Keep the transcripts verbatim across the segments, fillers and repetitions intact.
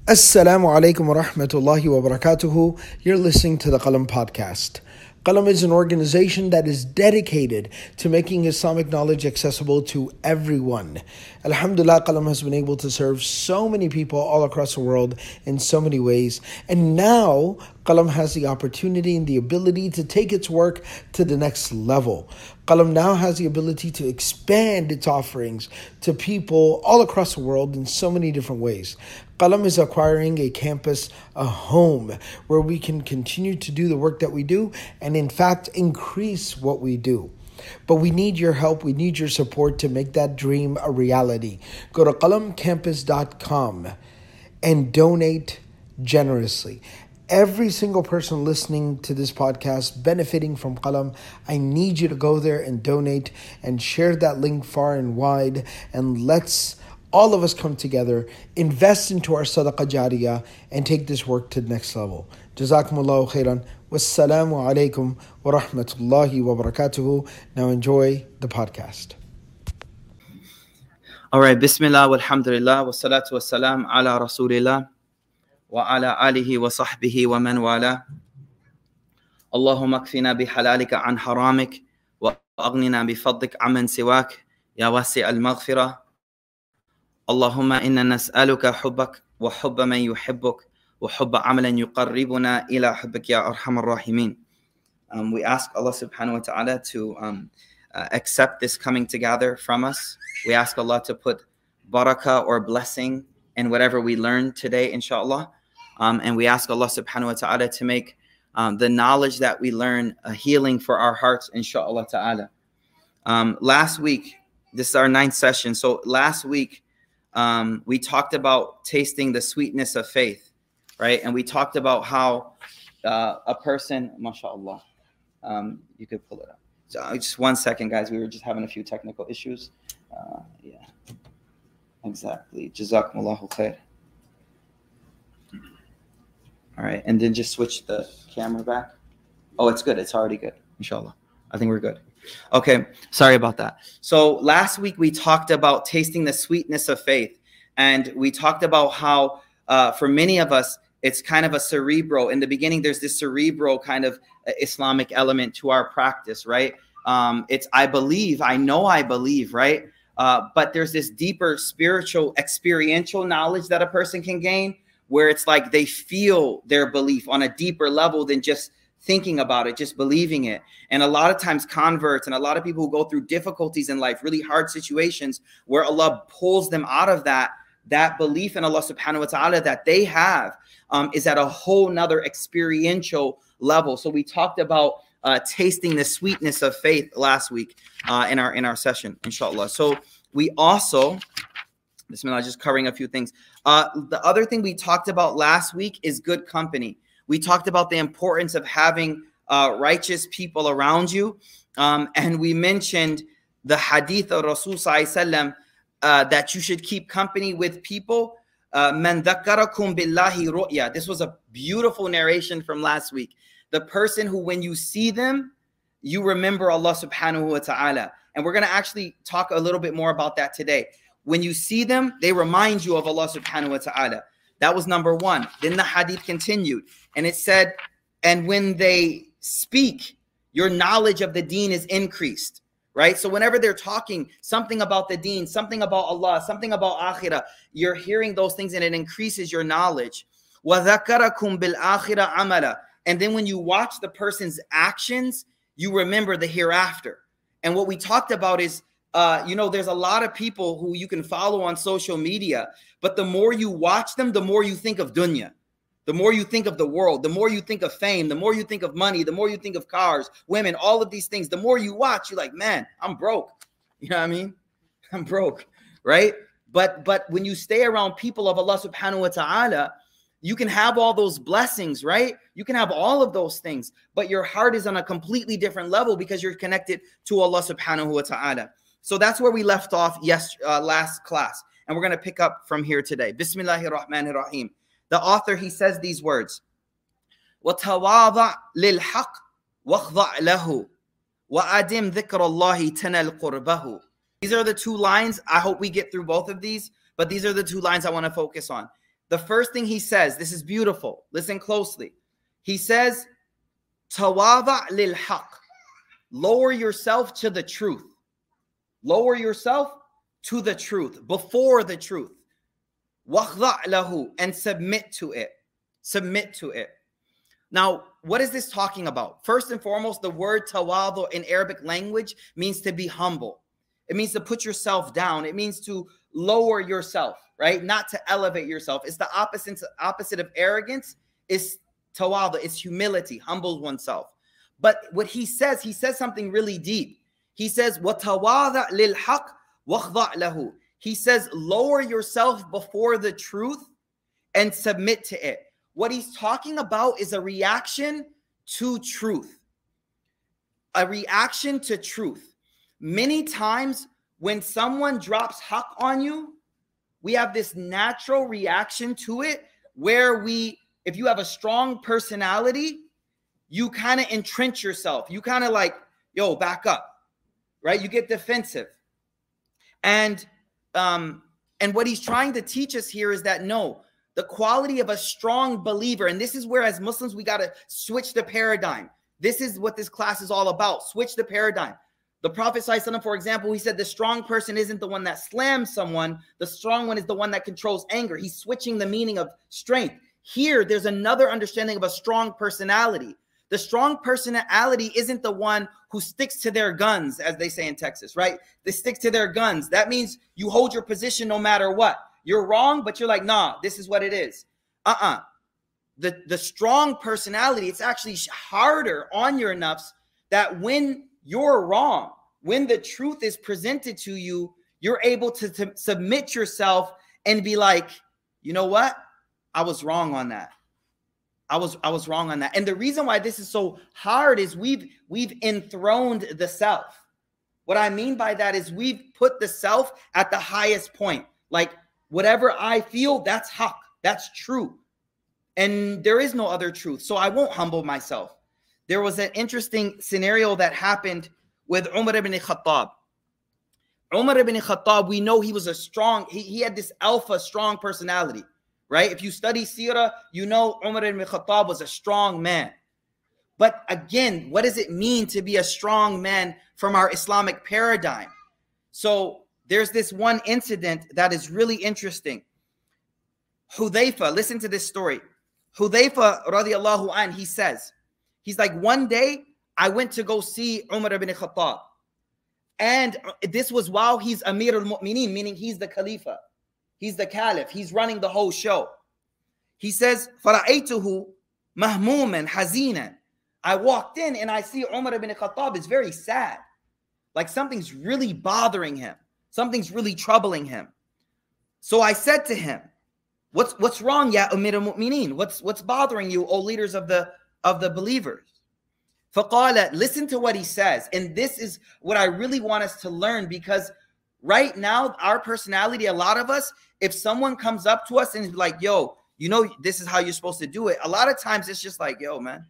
Assalamu alaikum wa rahmatullahi wa barakatuhu. You're listening to the Qalam podcast. Qalam is an organization that is dedicated to making Islamic knowledge accessible to everyone. Alhamdulillah, Qalam has been able to serve so many people all across the world in so many ways. And now, Qalam has the opportunity and the ability to take its work to the next level. Qalam now has the ability to expand its offerings to people all across the world in so many different ways. Qalam is acquiring a campus, a home, where we can continue to do the work that we do and in fact increase what we do. But we need your help, we need your support to make that dream a reality. Go to qalam campus dot com and donate generously. Every single person listening to this podcast benefiting from Qalam, I need you to go there and donate and share that link far and wide, and let's all of us come together, invest into our sadaqah jariyah, and take this work to the next level. Jazakumullahu khairan. Wassalamu alaikum wa rahmatullahi wa barakatuhu. Now enjoy the podcast. All right, Bismillah, walhamdulillah, wassalatu wassalam ala rasulillah, wa ala alihi wa sahbihi wa man wala. Allahumma kfina bihalalika an haramik, wa aghnina bifadlik aman siwak, ya wasi al-maghfirah. Allahumma inna nas'aluka hubbak wa hubba man yuhibbuk wa hubba amalan yuqarribuna ila hubbik ya arhamar rahimin. Um, we ask Allah subhanahu wa ta'ala to um, uh, accept this coming together from us. We ask Allah to put barakah or blessing in whatever we learn today, inshallah. Um, and we ask Allah subhanahu wa ta'ala to make um, the knowledge that we learn a healing for our hearts, inshallah ta'ala. Um, last week, this is our ninth session. So last week, Um, we talked about tasting the sweetness of faith, right? And we talked about how uh, a person, mashallah, um, you could pull it up. So just one second, guys. We were just having a few technical issues. Uh, yeah, exactly. Jazakumullahu khair. All right, and then just switch the camera back. Oh, it's good. It's already good, inshallah. I think we're good. Okay, sorry about that. So last week we talked about tasting the sweetness of faith, and we talked about how uh, for many of us it's kind of a cerebral. In the beginning, there's this cerebral kind of Islamic element to our practice, right? Um, it's I believe, I know I believe, right? Uh, but there's this deeper spiritual, experiential knowledge that a person can gain, where it's like they feel their belief on a deeper level than just thinking about it, just believing it. And a lot of times converts and a lot of people who go through difficulties in life, really hard situations where Allah pulls them out of that, that belief in Allah subhanahu wa ta'ala that they have um, is at a whole nother experiential level. So we talked about uh, tasting the sweetness of faith last week uh, in our in our session, inshallah. So we also, Bismillah, just covering a few things. Uh, the other thing we talked about last week is good company. We talked about the importance of having uh, righteous people around you. Um, and we mentioned the hadith of Rasul sallallahu alaihi wasallam uh, that you should keep company with people. Man dhakkarakum billahi ru'ya. This was a beautiful narration from last week. The person who, when you see them, you remember Allah subhanahu wa ta'ala. And we're going to actually talk a little bit more about that today. When you see them, they remind you of Allah subhanahu wa ta'ala. That was number one. Then the hadith continued and it said, and when they speak, your knowledge of the deen is increased, right? So whenever they're talking something about the deen, something about Allah, something about akhirah, you're hearing those things and it increases your knowledge. وَذَكَرَكُمْ بِالْآخِرَةِ عَمَلًا. And then when you watch the person's actions, you remember the hereafter. And what we talked about is, Uh, you know, there's a lot of people who you can follow on social media, but the more you watch them, the more you think of dunya, the more you think of the world, the more you think of fame, the more you think of money, the more you think of cars, women, all of these things. The more you watch, you're like, man, I'm broke. You know what I mean? I'm broke, right? But but when you stay around people of Allah subhanahu wa ta'ala, you can have all those blessings, right? You can have all of those things, but your heart is on a completely different level because you're connected to Allah subhanahu wa ta'ala. So that's where we left off yes, uh, last class. And we're going to pick up from here today. Bismillahir Rahmanir Rahim. The author, he says these words. وَتَوَاضَعْ لِلْحَقِّ وَاخْضَعْ لَهُ وَأَدِمْ ذِكْرَ اللَّهِ تَنَلْ قُرْبَهُ. These are the two lines. I hope we get through both of these, but these are the two lines I want to focus on. the first thing he says, this is beautiful. Listen closely. He says, Tawada lil haq. Lower yourself to the truth. Lower yourself to the truth, before the truth. Wakhda' lahu, and submit to it. Submit to it. Now, what is this talking about? First and foremost, the word tawadu in Arabic language means to be humble. It means to put yourself down. It means to lower yourself, right? Not to elevate yourself. It's the opposite, opposite of arrogance. It's tawadu. It's humility, humble oneself. But what he says, he says something really deep. He says, وَتَوَاضَعْ لِلْحَقِّ وَاخْضَعْ لَهُ. He says, lower yourself before the truth and submit to it. What he's talking about is a reaction to truth. A reaction to truth. Many times when someone drops haqq on you, we have this natural reaction to it where we, if you have a strong personality, you kind of entrench yourself. You kind of like, yo, back up, right? You get defensive. And um, and what he's trying to teach us here is that no, the quality of a strong believer, and this is where as Muslims, we got to switch the paradigm. This is what this class is all about. Switch the paradigm. The Prophet ﷺ, for example, he said the strong person isn't the one that slams someone. The strong one is the one that controls anger. He's switching the meaning of strength. Here, there's another understanding of a strong personality. The strong personality isn't the one who sticks to their guns, as they say in Texas, right? They stick to their guns. That means you hold your position no matter what. You're wrong, but you're like, nah, this is what it is. Uh-uh. The, the strong personality, it's actually harder on your nafs that when you're wrong, when the truth is presented to you, you're able to, to submit yourself and be like, you know what? I was wrong on that. I was I was wrong on that. And the reason why this is so hard is we've we've enthroned the self. What I mean by that is we've put the self at the highest point. Like whatever I feel, that's haqq, that's true. And there is no other truth. So I won't humble myself. There was an interesting scenario that happened with Umar ibn Khattab. Umar ibn Khattab, we know he was a strong, he, he had this alpha strong personality. Right? If you study Sirah, you know Umar ibn Khattab was a strong man. But again, what does it mean to be a strong man from our Islamic paradigm? So there's this one incident that is really interesting. Hudhayfa, listen to this story. Hudhayfa radiallahu anh, he says, he's like, one day I went to go see Umar ibn Khattab. And this was while he's Amir al-Mu'mineen, meaning he's the Khalifa. He's the caliph. He's running the whole show. He says, فَرَأَيْتُهُ مَهْمُومًا حَزِينًا. I walked in and I see Umar ibn Khattab is very sad. Like something's really bothering him. Something's really troubling him. So I said to him, What's what's wrong, ya Amir al-Mu'mineen? What's what's bothering you, O leaders of the of the believers? فَقَالَ, listen to what he says. And this is what I really want us to learn, because right now, our personality, a lot of us, if someone comes up to us and is like, yo, you know, this is how you're supposed to do it. A lot of times it's just like, yo, man,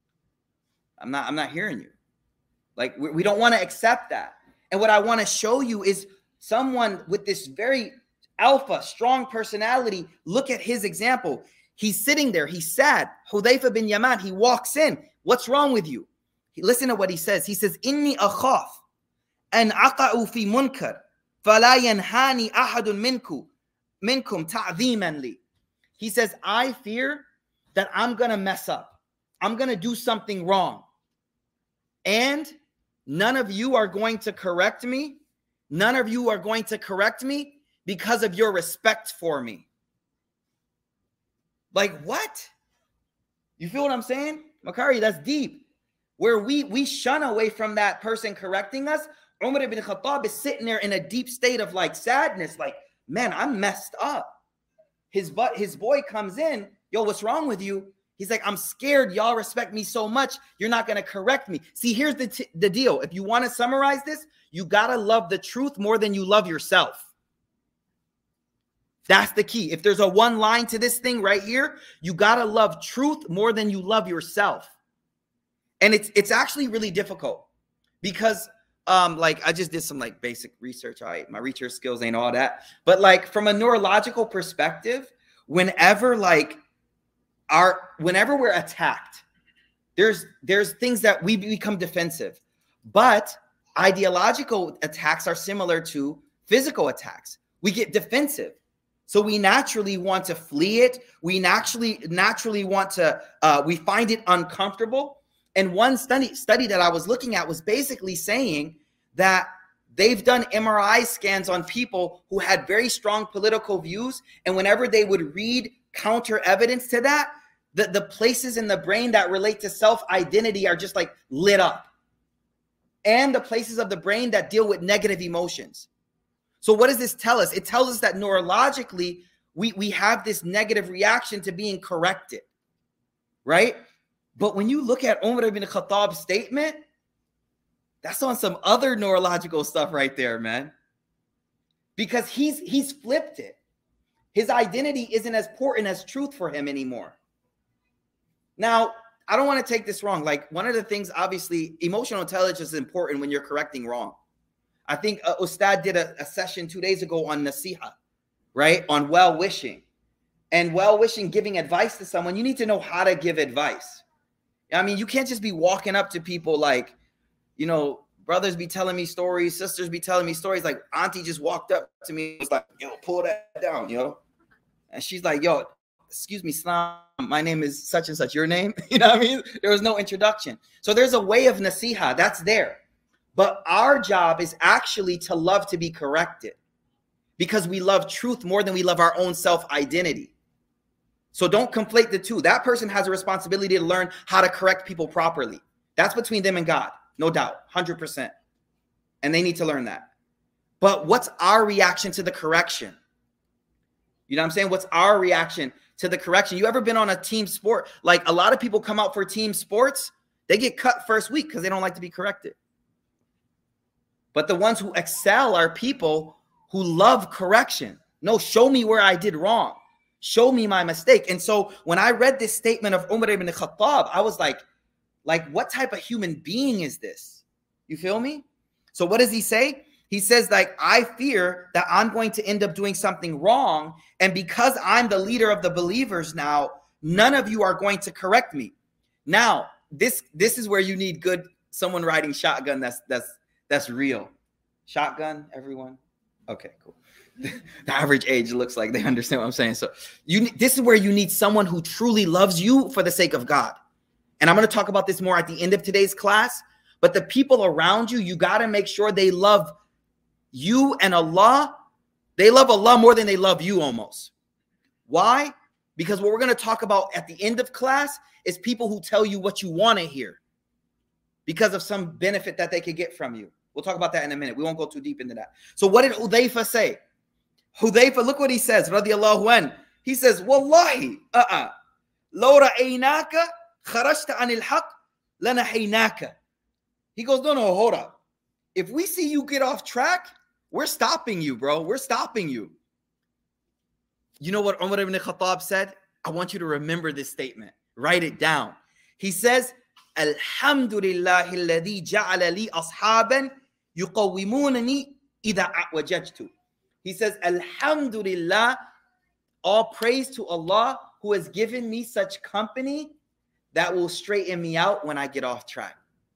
I'm not, I'm not hearing you. Like, we, we don't want to accept that. And what I want to show you is someone with this very alpha, strong personality. Look at his example. He's sitting there. He's sad. Hudhayfa bin Yaman, he walks in. What's wrong with you? He, listen to what he says. He says, Inni akhaf an aqa'u fi munkar. فَلَا يَنْهَانِي أَحَدٌ مِنْكُمْ مِنْكُمْ تَعْظِيمًا لِي. He says, I fear that I'm going to mess up. I'm going to do something wrong. And none of you are going to correct me. None of you are going to correct me because of your respect for me. Like what? You feel what I'm saying? Makari, that's deep. Where we, we shun away from that person correcting us. Umar ibn Khattab is sitting there in a deep state of like sadness, like, man, I'm messed up. His but his boy comes in, yo, what's wrong with you? He's like, I'm scared. Y'all respect me so much. You're not going to correct me. See, here's the, t- the deal. If you want to summarize this, you got to love the truth more than you love yourself. That's the key. If there's a one line to this thing right here, you got to love truth more than you love yourself. And it's it's actually really difficult because Um, like I just did some like basic research. I my research skills ain't all that, but like from a neurological perspective, whenever like our, whenever we're attacked, there's, there's things that we become defensive, but ideological attacks are similar to physical attacks. We get defensive. So we naturally want to flee it. We naturally, naturally want to, uh, we find it uncomfortable. And one study, study that I was looking at was basically saying that they've done M R I scans on people who had very strong political views. And whenever they would read counter evidence to that, the, the places in the brain that relate to self-identity are just like lit up. And the places of the brain that deal with negative emotions. So what does this tell us? It tells us that neurologically, we, we have this negative reaction to being corrected, right? But when you look at Umar ibn Khattab's statement, that's on some other neurological stuff right there, man. Because he's he's flipped it. His identity isn't as important as truth for him anymore. Now, I don't want to take this wrong. Like, one of the things, obviously, emotional intelligence is important when you're correcting wrong. I think uh, Ustad did a, a session two days ago on nasiha, right? On well-wishing. And well-wishing, giving advice to someone, you need to know how to give advice. I mean, you can't just be walking up to people like, you know, brothers be telling me stories, sisters be telling me stories. Like, auntie just walked up to me and was like, yo, pull that down, yo. And she's like, yo, excuse me, Salam, my name is such and such. Your name? You know what I mean? There was no introduction. So there's a way of nasiha that's there. But our job is actually to love to be corrected, because we love truth more than we love our own self-identity. So don't conflate the two. That person has a responsibility to learn how to correct people properly. That's between them and God, no doubt, one hundred percent. And they need to learn that. But what's our reaction to the correction? You know what I'm saying? What's our reaction to the correction? You ever been on a team sport? Like, a lot of people come out for team sports, they get cut first week because they don't like to be corrected. But the ones who excel are people who love correction. No, show me where I did wrong. Show me my mistake. And so when I read this statement of Umar ibn Khattab, I was like, like, what type of human being is this? You feel me? So what does he say? He says, like, I fear that I'm going to end up doing something wrong. And because I'm the leader of the believers now, none of you are going to correct me. Now, this, this is where you need good, someone riding shotgun that's, that's, that's real. Shotgun, everyone? Okay, cool. The average age looks like they understand what I'm saying. So you, this is where you need someone who truly loves you for the sake of God. And I'm going to talk about this more at the end of today's class. But the people around you, you got to make sure they love you and Allah. They love Allah more than they love you almost. Why? Because what we're going to talk about at the end of class is people who tell you what you want to hear because of some benefit that they could get from you. We'll talk about that in a minute. We won't go too deep into that. So what did Hudayfa say? Hudayfa, look what he says, radiyallahu an. He says, Wallahi, uh-uh, law ra'aynaka kharajta anil haqq lanahaynaka. He goes, no, no, hold up. If we see you get off track, we're stopping you, bro. We're stopping you. You know what Umar ibn Khattab said? I want you to remember this statement. Write it down. He says, Alhamdulillahi alladhi ja'ala li ashaban yuqawwimunani idha a'wajajtu. He says, Alhamdulillah, all praise to Allah who has given me such company that will straighten me out when I get off track.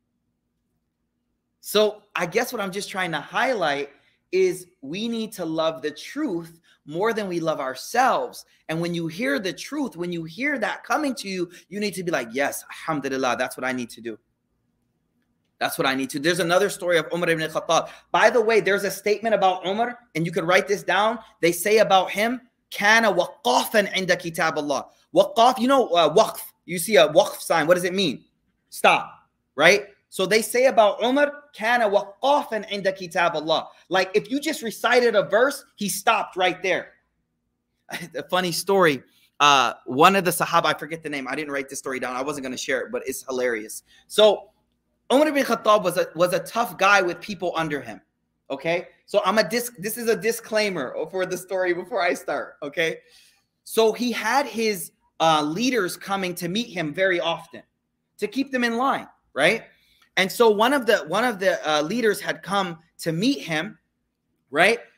So I guess what I'm just trying to highlight is we need to love the truth more than we love ourselves. And when you hear the truth, when you hear that coming to you, you need to be like, yes, alhamdulillah, that's what I need to do. That's what I need to. There's another story of Umar ibn Khattab. By the way, there's a statement about Umar, and you could write this down. They say about him, kana waqafan inda kitab Allah. Waqaf, you know, uh, waqf. You see a waqf sign. What does it mean? Stop, right? So they say about Umar, kana waqafan inda kitab Allah. Like, if you just recited a verse, he stopped right there. A funny story. Uh, one of the Sahaba, I forget the name. I didn't write this story down. I wasn't going to share it, but it's hilarious. So Umar ibn Khattab was a, was a tough guy with people under him. Okay. So I'm a disc. This is a disclaimer for the story before I start. Okay. So he had his uh, leaders coming to meet him very often to keep them in line. Right. And so one of the one of the uh, leaders had come to meet him, right?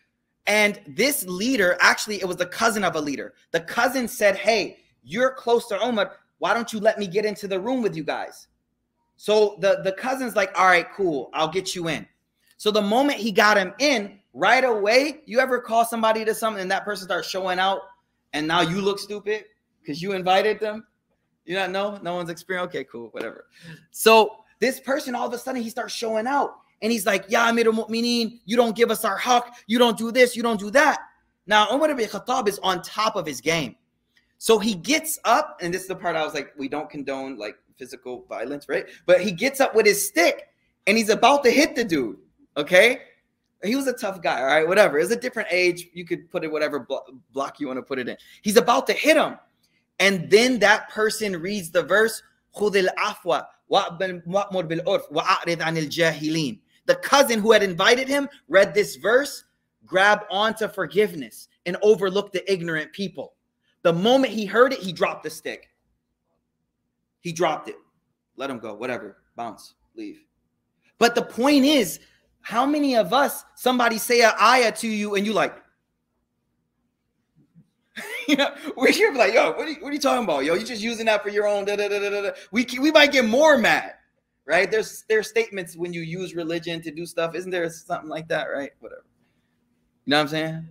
And this leader, actually, it was the cousin of a leader. The cousin said, hey, you're close to Umar. Why don't you let me get into the room with you guys? So the, the cousin's like, all right, cool. I'll get you in. So the moment he got him in, right away, you ever call somebody to something and that person starts showing out and now you look stupid because you invited them? You not know? No one's experienced? Okay, cool, whatever. So this person, all of a sudden, he starts showing out. And he's like, Ya Amir al-Mu'mineen, you don't give us our haqq. You don't do this. You don't do that. Now, Umar ibn Khattab is on top of his game. So he gets up, and this is the part I was like, we don't condone like physical violence, right? But he gets up with his stick, and he's about to hit the dude, okay? He was a tough guy, all right, whatever. It's a different age. You could put it whatever blo- block you want to put it in. He's about to hit him. And then that person reads the verse, خُذِ الْعَفْوَ وَأْمُرْ بِالْعُرْفِ وَأَعْرِضْ عَنِ الْجَاهِلِينَ. The cousin who had invited him read this verse, grabbed onto forgiveness, and overlooked the ignorant people. The moment he heard it, he dropped the stick. He dropped it. Let him go. Whatever. Bounce. Leave. But the point is, how many of us, somebody say an ayah to you and you like, you know, we're here like, yo, what are, you, what are you talking about? Yo, you just using that for your own, da, da, da, da, da. We, we might get more mad, right? There's, there's statements when you use religion to do stuff. Isn't there something like that, right? Whatever. You know what I'm saying?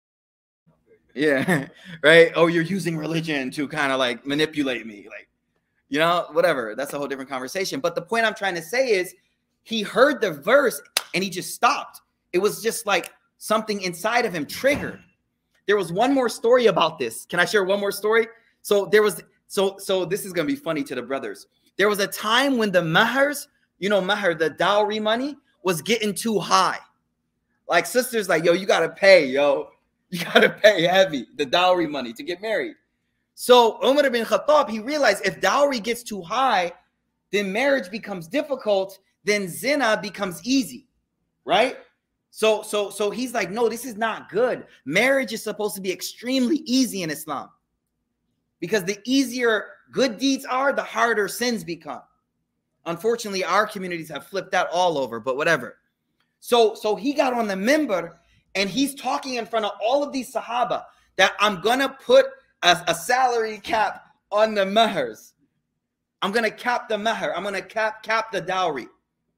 Yeah, right? Oh, you're using religion to kind of like manipulate me. Like, you know, whatever. That's a whole different conversation. But the point I'm trying to say is he heard the verse and he just stopped. It was just like something inside of him triggered. There was one more story about this. Can I share one more story? So there was, so, so this is going to be funny to the brothers. There was a time when the mahars, you know, mahar, the dowry money was getting too high. Like sisters like, yo, you got to pay, yo. You got to pay heavy, the dowry money to get married. So Umar ibn Khattab, he realized if dowry gets too high, then marriage becomes difficult, then zina becomes easy, right? So, so, so he's like, no, this is not good. Marriage is supposed to be extremely easy in Islam because the easier good deeds are, the harder sins become. Unfortunately, our communities have flipped that all over, but whatever. So, so he got on the minbar and he's talking in front of all of these Sahaba that I'm going to put a, a salary cap on the mahars. I'm going to cap the mahar. I'm going to cap, cap the dowry.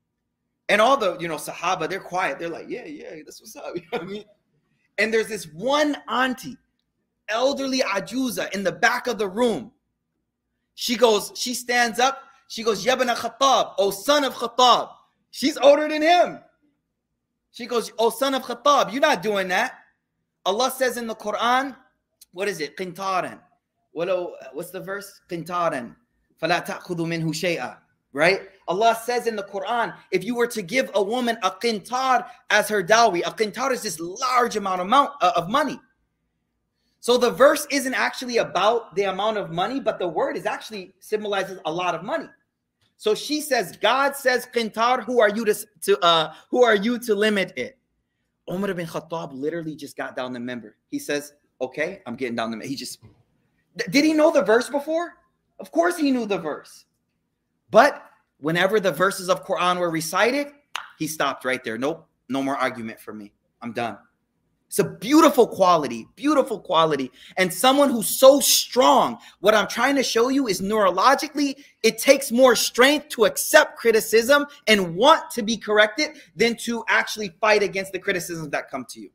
And all the, you know, Sahaba, they're quiet. They're like, yeah, yeah, that's what's up. You know what I mean? And there's this one auntie, elderly ajuza in the back of the room. She goes, she stands up. She goes, Yabna Khattab, oh son of Khattab. She's older than him. She goes, oh son of Khattab, you're not doing that. Allah says in the Quran, what is it? Qintaran. What's the verse? Qintaran. فَلَا تَأْخُذُ مِنْهُ شَيْئًا. Right? Allah says in the Quran, if you were to give a woman a qintar as her dowry, a qintar is this large amount of, amount of money. So the verse isn't actually about the amount of money, but the word is actually symbolizes a lot of money. So she says, God says qintar, who are you to, to uh who are you to limit it? Umar ibn Khattab literally just got down the minbar. He says, okay, I'm getting down the minbar. He just, did he know the verse before? Of course he knew the verse. But whenever the verses of Quran were recited, he stopped right there. Nope, no more argument for me. I'm done. It's a beautiful quality, beautiful quality. And someone who's so strong, what I'm trying to show you is neurologically, it takes more strength to accept criticism and want to be corrected than to actually fight against the criticisms that come to you.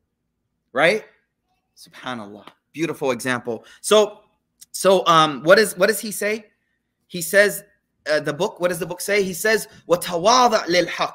Right? SubhanAllah. Beautiful example. So, so um, what is what does he say? He says, uh, the book, what does the book say? He says, وَتَوَاضَعْ لِلْحَقِّ.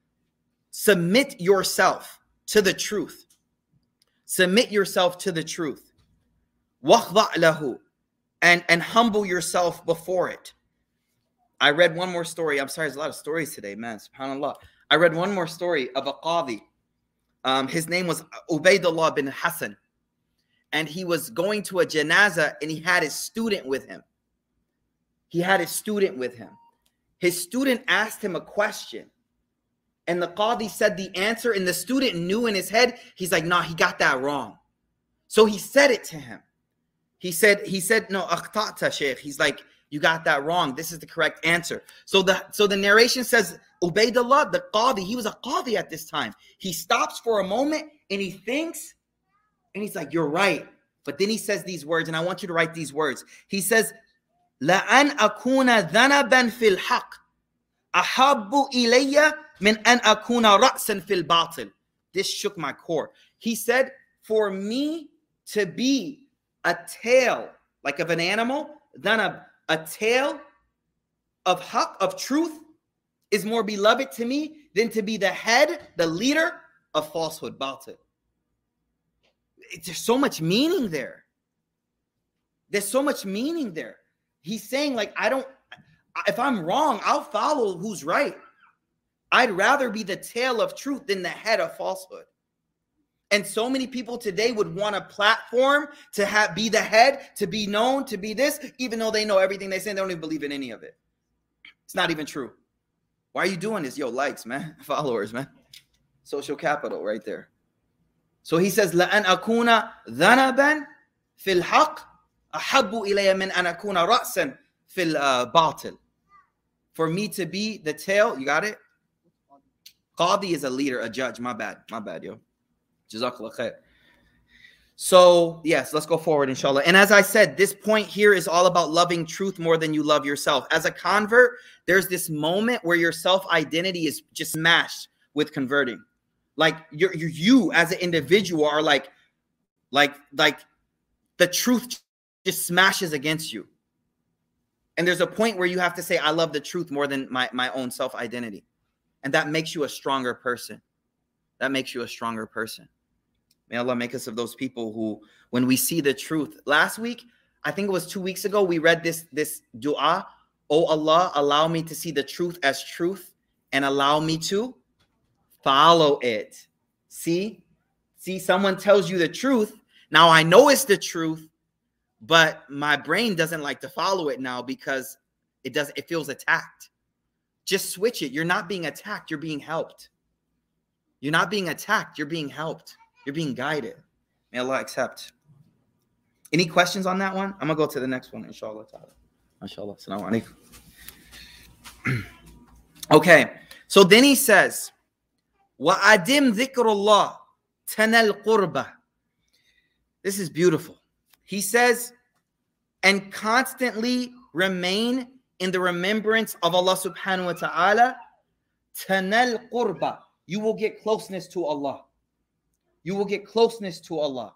Submit yourself to the truth. Submit yourself to the truth. وَخْضَعْ لَهُ. And, and humble yourself before it. I read one more story. I'm sorry, there's a lot of stories today, man. SubhanAllah. I read one more story of a qadi. Um, his name was Ubaydullah bin Hassan. And he was going to a janazah and he had his student with him. He had his student with him. His student asked him a question. And the qadi said the answer, and the student knew in his head, he's like, nah, he got that wrong. So he said it to him. He said, he said, no, akhta'ta, shaykh. He's like, You got that wrong. This is the correct answer. So the so the narration says, Ubaydullah, the qadi, he was a qadi at this time. He stops for a moment and he thinks, and he's like, you're right. But then he says these words, and I want you to write these words. He says, لَأَنْ أَكُونَ ذَنَبًا فِي الْحَقِّ أَحَبُّ إِلَيَّ مِنْ أَنْ أَكُونَ رَأْسًا فِي الْبَاطِلِ. This shook my core. He said, for me to be a tail, like of an animal, than a, a tail of haqq, of truth, is more beloved to me than to be the head, the leader of falsehood, batil. There's so much meaning there. There's so much meaning there. He's saying, like, I don't, if I'm wrong, I'll follow who's right. I'd rather be the tail of truth than the head of falsehood. And so many people today would want a platform to have be the head, to be known, to be this, even though they know everything they say, they don't even believe in any of it. It's not even true. Why are you doing this? Yo, likes, man. Followers, man. Social capital right there. So he says, لَأَنْ أَكُونَ ذَنَبًا فِي الْحَقِّ أَحَبُّ إِلَيَّ مِنْ أَنْ أَكُونَ رَأْسًا فِي الْبَاطِلِ. For me to be the tail, you got it? Qadi is a leader, a judge. My bad. My bad, yo. Jazakallah khair. So, yes, let's go forward, inshallah. And as I said, this point here is all about loving truth more than you love yourself. As a convert, there's this moment where your self-identity is just smashed with converting. Like you're, you're, you as an individual are like, like, like the truth just smashes against you. And there's a point where you have to say, I love the truth more than my, my own self-identity. And that makes you a stronger person. That makes you a stronger person. May Allah make us of those people who, when we see the truth. Last week, I think it was two weeks ago, we read this, this dua. Oh Allah, allow me to see the truth as truth and allow me to follow it. See? See, someone tells you the truth. Now I know it's the truth, but my brain doesn't like to follow it now because it does. It feels attacked. Just switch it. You're not being attacked. You're being helped. You're not being attacked. You're being helped. You're being guided. May Allah accept. Any questions on that one? I'm going to go to the next one, inshallah. Inshallah. Assalamu alaikum. Okay. So then he says, وَأَدِمْ ذِكْرُ اللَّهِ تَنَلْ قُرْبَةِ. This is beautiful. He says, and constantly remain in the remembrance of Allah subhanahu wa ta'ala, tanal qurba. You will get closeness to Allah. You will get closeness to Allah.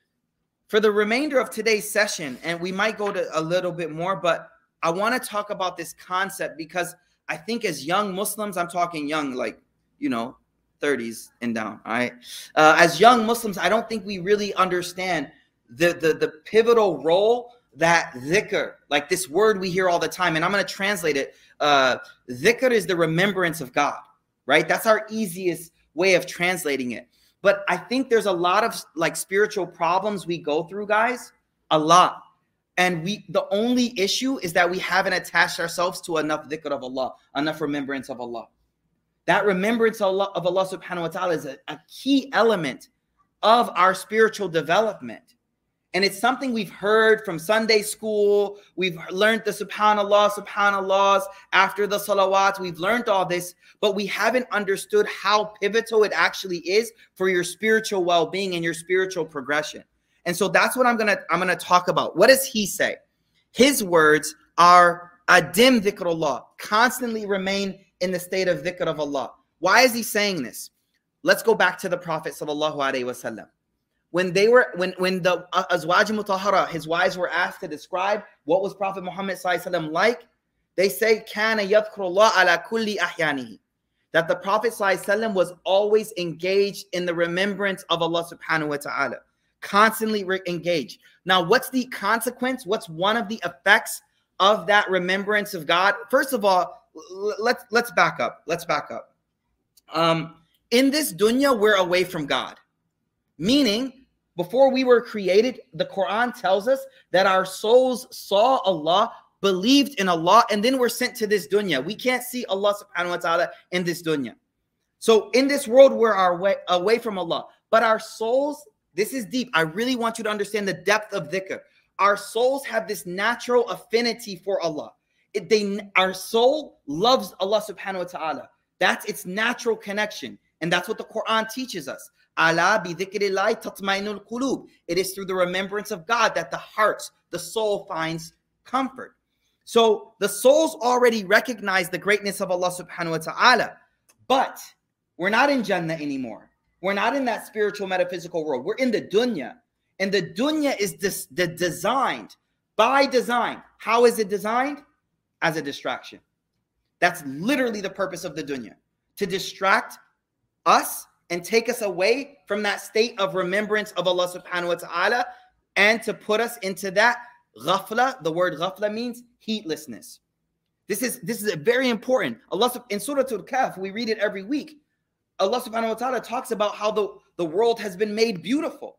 For the remainder of today's session, and we might go to a little bit more, but I want to talk about this concept because I think as young Muslims, I'm talking young, like, you know, thirties and down, all right? Uh, as young Muslims, I don't think we really understand the, the, the pivotal role that dhikr, like this word we hear all the time, and I'm going to translate it. Uh, dhikr is the remembrance of God, right? That's our easiest way of translating it. But I think there's a lot of like spiritual problems we go through, guys, a lot. And we, the only issue is that we haven't attached ourselves to enough dhikr of Allah, enough remembrance of Allah. That remembrance of Allah, of Allah subhanahu wa ta'ala is a, a key element of our spiritual development. And it's something we've heard from Sunday school. We've learned the subhanallah, subhanallahs after the salawats. We've learned all this, but we haven't understood how pivotal it actually is for your spiritual well-being and your spiritual progression. And so that's what I'm going to I'm going to talk about. What does he say? His words are adim dhikrullah, constantly remain in the state of dhikr of Allah. Why is he saying this? Let's go back to the Prophet sallallahu alaihi wasallam. When they were, when when the Azwaj Mutahhara, his wives were asked to describe what was Prophet Muhammad sallallahu alaihi wasallam like, they say, "Kana yadhkurullah ala kulli ahyanihi," that the Prophet sallallahu alaihi wasallam was always engaged in the remembrance of Allah subhanahu wa ta'ala, constantly re- engaged. Now, what's the consequence? What's one of the effects of that remembrance of God? First of all, let's let's back up. Let's back up. Um, in this dunya, we're away from God, meaning, before we were created, the Quran tells us that our souls saw Allah, believed in Allah, and then we're sent to this dunya. We can't see Allah subhanahu wa ta'ala in this dunya. So in this world, we're our way, away from Allah. But our souls, this is deep. I really want you to understand the depth of dhikr. our souls have this natural affinity for Allah. It, they, our soul loves Allah subhanahu wa ta'ala. That's its natural connection. And that's what the Quran teaches us. Ala bi dhikrillahi tatmainul qulub. It is through the remembrance of God that the heart, the soul finds comfort. So the souls already recognize the greatness of Allah subhanahu wa ta'ala. But we're not in Jannah anymore. We're not in that spiritual metaphysical world. We're in the dunya. And the dunya is this, the designed by design. How is it designed? As a distraction. That's literally the purpose of the dunya. To distract us and take us away from that state of remembrance of Allah subhanahu wa ta'ala, and to put us into that ghafla. The word ghafla means heedlessness. This is, this is very important. Allah in Surah Al-Kahf, we read it every week. Allah subhanahu wa ta'ala talks about how the, the world has been made beautiful.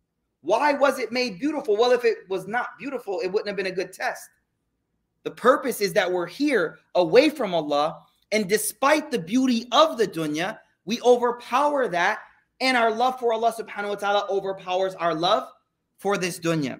Why was it made beautiful? Well, if it was not beautiful, it wouldn't have been a good test. The purpose is that we're here away from Allah, and despite the beauty of the dunya, we overpower that, and our love for Allah subhanahu wa ta'ala overpowers our love for this dunya.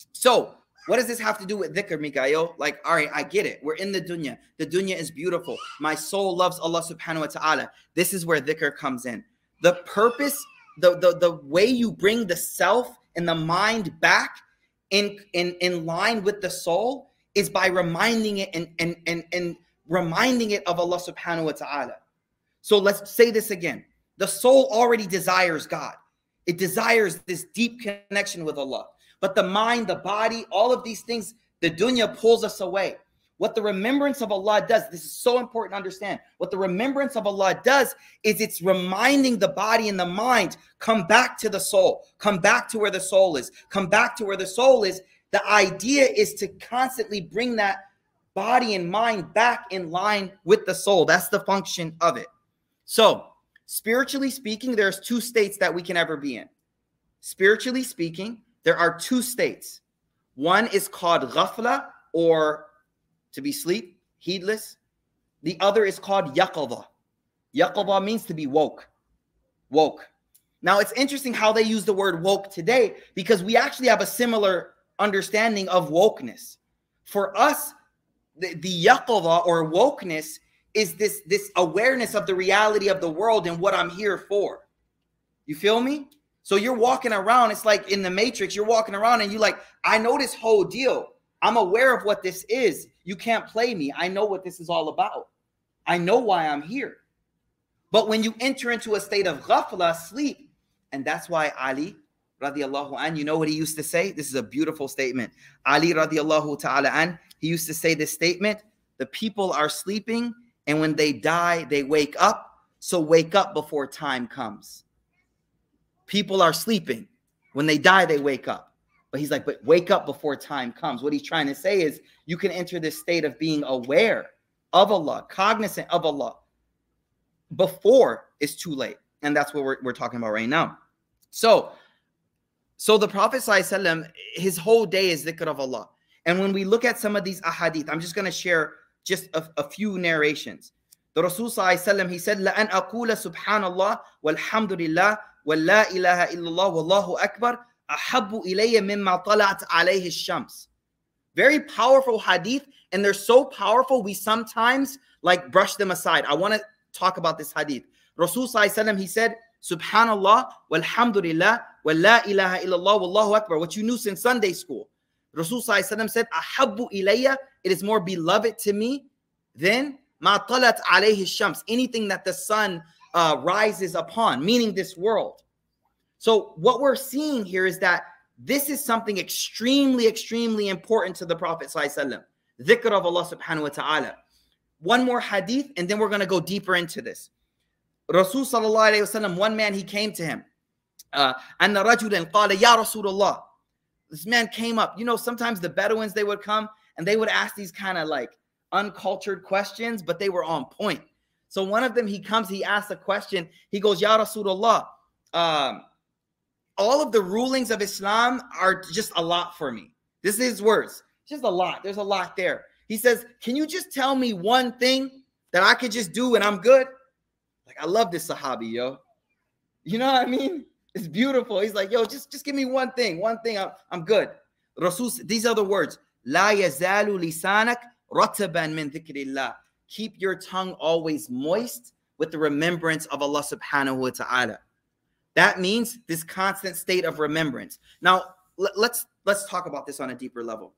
So what does this have to do with dhikr, Mikael? Like, all right, I get it. We're in the dunya. The dunya is beautiful. My soul loves Allah subhanahu wa ta'ala. This is where dhikr comes in. The purpose, the, the, the way you bring the self and the mind back in, in, in line with the soul is by reminding it and, and, and, and reminding it of Allah subhanahu wa ta'ala. So let's say this again. The soul already desires God. It desires this deep connection with Allah. But the mind, the body, all of these things, the dunya pulls us away. What the remembrance of Allah does, this is so important to understand. What the remembrance of Allah does is it's reminding the body and the mind, come back to the soul, come back to where the soul is, come back to where the soul is. The idea is to constantly bring that body and mind back in line with the soul. That's the function of it. So, spiritually speaking, there's two states that we can ever be in. Spiritually speaking, there are two states. One is called ghafla, or to be asleep, heedless. The other is called yaqadha. Yaqadha means to be woke. Woke. Now, it's interesting how they use the word woke today, because we actually have a similar understanding of wokeness. For us, the, the yaqadha or wokeness is this, this awareness of the reality of the world and what I'm here for. You feel me? So you're walking around, it's like in the Matrix, you're walking around and you're like, I know this whole deal. I'm aware of what this is. You can't play me. I know what this is all about. I know why I'm here. But when you enter into a state of ghafla, sleep, and that's why Ali radiallahu an, you know what he used to say? This is a beautiful statement. Ali radiallahu ta'ala an, he used to say this statement: the people are sleeping, and when they die, they wake up. So wake up before time comes. People are sleeping. When they die, they wake up. But he's like, but wake up before time comes. What he's trying to say is you can enter this state of being aware of Allah, cognizant of Allah, before it's too late. And that's what we're, we're talking about right now. So, so the Prophet ﷺ, his whole day is dhikr of Allah. And when we look at some of these ahadith, I'm just going to share just a, a few narrations. The Rasul ﷺ, he said, لَأَنْ أَقُولَ سُبْحَانَ اللَّهِ وَالْحَمْدُ لِلَّهِ وَلَا إِلَهَ إِلَّا اللَّهِ وَاللَّهُ أَكْبَرُ أَحَبُّ إِلَيَّ مِمَّا طَلَعَتْ عَلَيْهِ الشَّمْسِ. Very powerful hadith, and they're so powerful we sometimes like brush them aside. I want to talk about this hadith. Rasul ﷺ, he said, Subhanallah walhamdulillah wa la ilaha illallah wallahu akbar, what you knew since Sunday school. Rasul ﷺ said, Ahabbu ilayya, it is more beloved to me than ma talat alayhi shams, anything that the sun uh, rises upon, meaning this world. So what we're seeing here is that this is something extremely, extremely important to the Prophet ﷺ. Dhikr of Allah subhanahu wa ta'ala. One more hadith, and then we're going to go deeper into this. Rasul sallallahu alayhi wa sallam, one man, he came to him. Uh, and the rajulan qala ya Rasulullah. This man came up. You know, sometimes the Bedouins, they would come and they would ask these kind of like uncultured questions, but they were on point. So one of them, he comes, he asks a question. He goes, Ya Rasulullah, um, all of the rulings of Islam are just a lot for me. This is his words. Just a lot. There's a lot there. He says, can you just tell me one thing that I could just do and I'm good? Like, I love this Sahabi, yo. You know what I mean? It's beautiful. He's like, yo, just, just give me one thing. One thing, I'm, I'm good. Rasul, these are the words. La yazalu lisanak rataban min dhikrillah. Keep your tongue always moist with the remembrance of Allah subhanahu wa ta'ala. That means this constant state of remembrance. Now, let's let's talk about this on a deeper level.